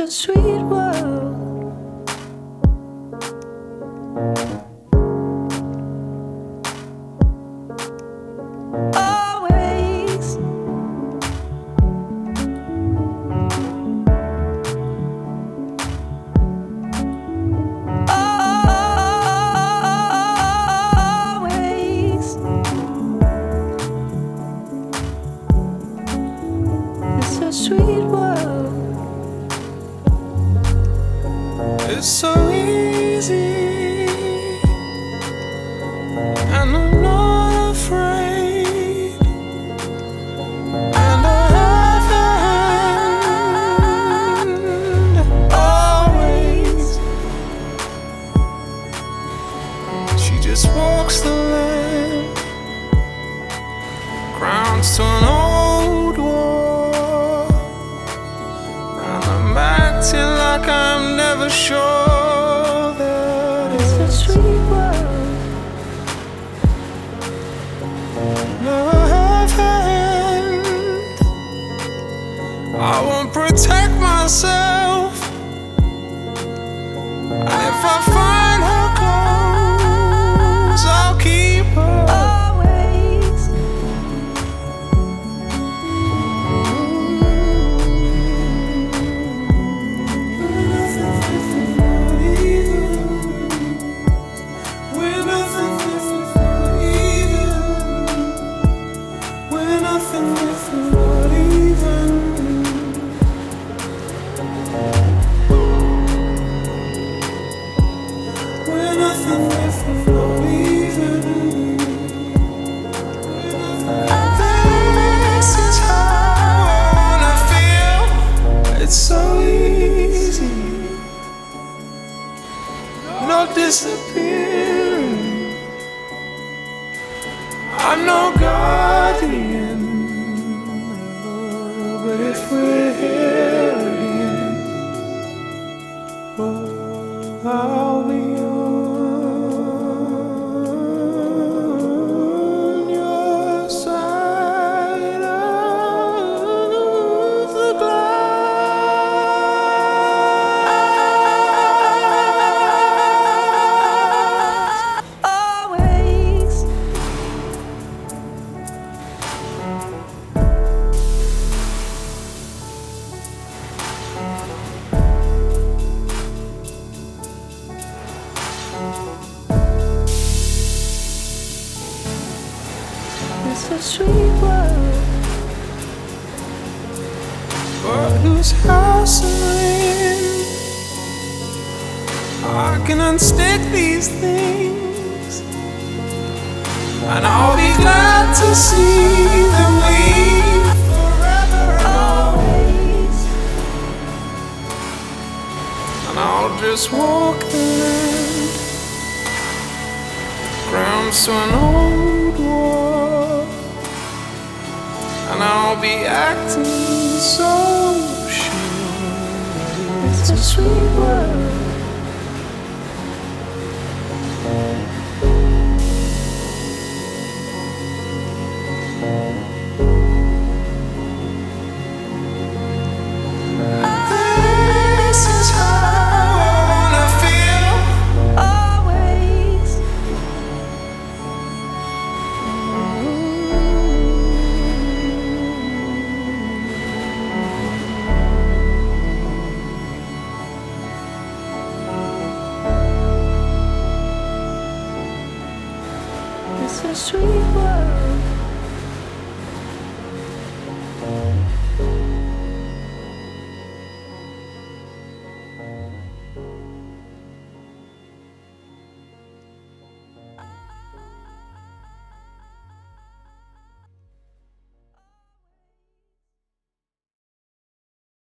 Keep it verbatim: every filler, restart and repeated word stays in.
a sweet world. Always. Always. It's a sweet world. It's so easy, and I'm not afraid, and I have a hand always. She just walks the land, crowns to an old war, and I'm acting like I'm never sure. I won't protect myself, and if I find her close, I'll keep her always. We're nothing different from even. We're nothing different from even. Disappearing, I'm no guardian, but if we're here again, oh, I'll be on your side of the It's a sweet world, but whose house I'm in? I can unstick these things, and I'll be glad to see them leave forever and always. And I'll just walk the land, grounds to an old war, and I'll be acting so sure. It's a sweet world. This is how I wanna feel always. It's a sweet